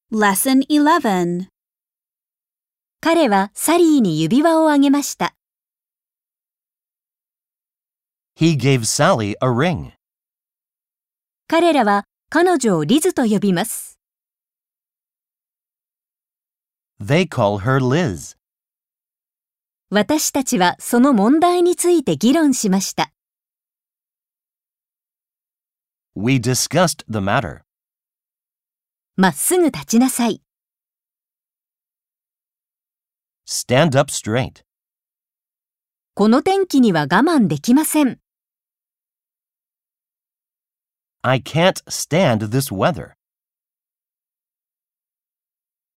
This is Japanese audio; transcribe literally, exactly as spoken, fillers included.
Lesson eleven. 彼はサリーに指輪をあげました。 He gave Sally a ring. 彼らは彼女をリズと呼びます。 They call her Liz. 私たちはその問題について議論しました。 We discussed the matter. まっすぐ立ちなさい。 Stand up straight. この天気には我慢できません。 I can't stand this weather.